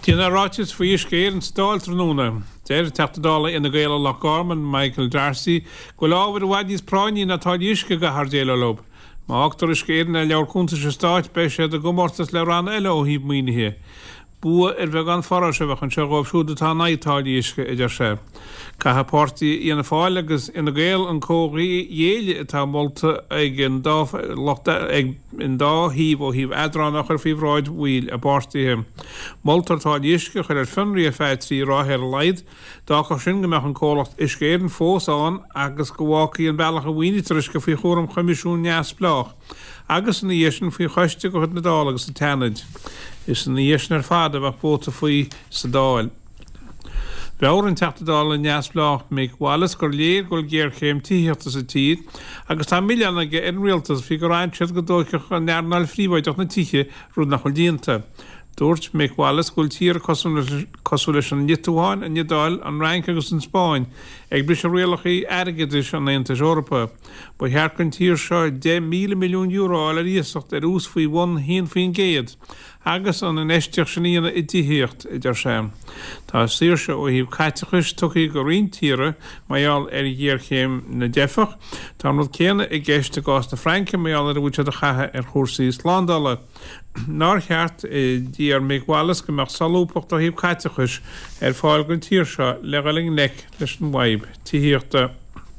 Tína ráis faoi scéir an stáil tróna. Déir teachtadála ina Gael Lochgarman, Michael Darcy, go lábhar bhaidís práiní na táidíisce go thardéile lob. Má achtar is scéir na leabhar cúnta stáit be sé go mórtas le ran eile ó híb muoinethe. Bua bheith an fara se bheith an se gáibhsúda tá naidtáidíisce idir sé. Catha pártaí ina fáil agus ina Gael an cógaí dhéile atá molta ag in dá híb ó híb adrannach ar fíomhráid bhuiil a bártaíthe. Moltar táidíisce chuir finrií a feid trí ráthir leid, dá chu sin go meach an cólacht is céan fósáin agus go bhhacaí an bailach a bhuiine tuisce faoi chóram choimisiún neas blach. Agus na dhéisin faoi choiste go chud na dála agus sa teanaid. Is na dhéisin ar fada bheith bóta faoi sa dáil. Beir an teachtadála neasblach méid Wallace gur léir goil géir chéim tííochtta sa tíd, agus tá millianna ge an rialtas fi gur ein siad go dóiceach an nearnáil fríomhaideach na tíe rúd nach chuil dínta. Dúirt méid Wallace goil tír cosú leis an Lituáin a Nedáil an Rank agus an Spáin, ag bris a réalachaí airgidis an Aontais Eorpa. Ba hearcann tír seo 10 milliún euro a ríosacht ar ús faoi 1 híon faoin géad. Agus an an eisteach sin íana i dtííocht idir sem. Tá síirse ó híb caitechas tuchaí go rion tíre maiall ar dhéir chéim na defach, tá nó céanna i gceiste gás na Franca maiall ar bhúte a chathe ar chósaí Slándala. Nar cheart dí ar méid Wallace go meach salúpacht ó híb caitechas ar fáil gon tír seo le galing nec leis an waib tííochta.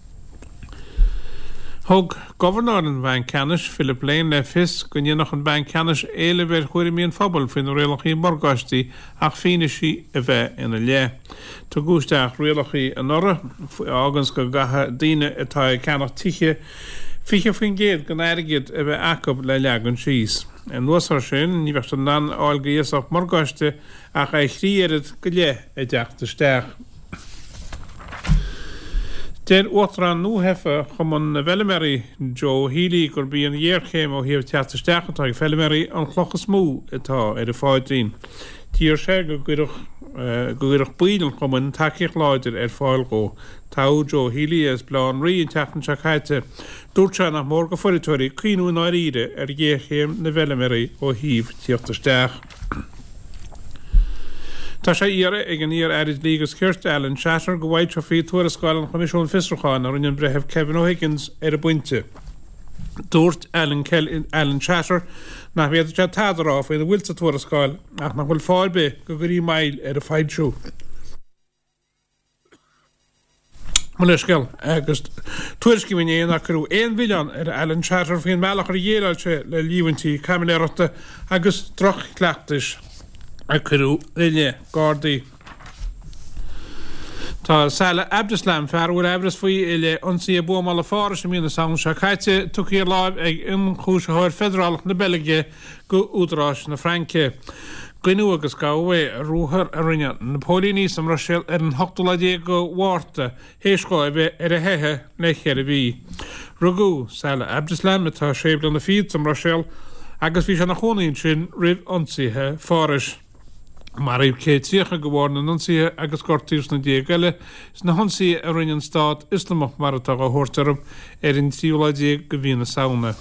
Thug governor an Bank Canis, Philip Lane le fis go dhéanach an Bank Canis éile bheith chuirimíon fphobal fin réalachaí morgáistí ach fianaisí a bheith ina lé. Tá gúisteach réalachaí an ora ágans go gatha daine atá ceannach tíe fiche faoin géad go airgid a bheith acab le leagan síos. An nuasar sin ní bheith an nan áil go dhéasach morgáiste ach é chríad go lé a deachta steach. Déir ótran nú hefa chum an Vellemery Joe Healy gur bí an dhéirchéim ó híomh teachta steachantá ag Vellemery an chlochas mú atá ar a fáidrín. Tíor sé go gcuireach buílan chum an takeíoch láidir ar fáil go. Tá Joe Healy as blán rion teachtan se chaite. Dúirt se nach mór go foiretóirí cuiinú náíre ar dhéirchéim na Vellemery ó híomh teachta steach. Tá sé íre ag an íar airid lígus Kirst Alan Shatter go bhaid tro fí tuarascáil an Choimisiún Fistracháin ar an brethebh Kevin O'Higgins ar a buinte. Dúirt Alan Shatter nach bhéad te tádarrá faoin bhfuil sa tuarascáil ach nach bhfuil fáil be go gurí mail ar a faidsú. Muliscail agus tuairiscí bhain nach curú 1 bhilliún ar Alan Shatter faoin meallach ar dhéaláilte le líomhaintí camiléireachta agus troch cleachtais. A curú ile Gardaí. Tá Sala Abdeslam fearhfuil ebras faoi ile ansaí a buam ala fára sem mína saon se chaite tuchaí láib ag chúiseáir federálach na Belige go údrás na Franke. Gynú agus gáhé a rúthar a rinne Napólíní sam Rosil ar an 8 go bhharrta héiscáibh ar a hethe le chéir a bhí. Rugú Sala Abdeslam atá sébla na fiad sam Rosil agus bhí se na chonaíonn sin rih ansaithe fáris. Mar éib cé tíocha go bhhair na nonsíthe agus gortíos na déagaile is na honsaí a rinne an stát Islamach mar atá go thuirtarm ar an tíolaidé go bhí na saona.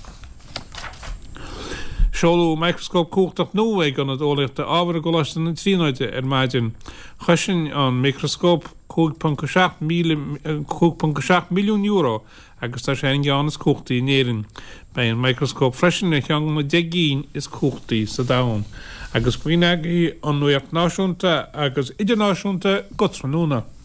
Seolú microscóp cúchtach nó ag an ólaachta ábhar go leistan na trínáide ar maidin. Chuisin an microscóp 2.7 milliún euro agus tá sé an gceannas cúchtaí néirin. Bei an microscóp freisin na cheangan na 10 is cúchtaí sa dán. Agus buine an nuacht náisiúnta agus idirnáisiúnta gotranúna.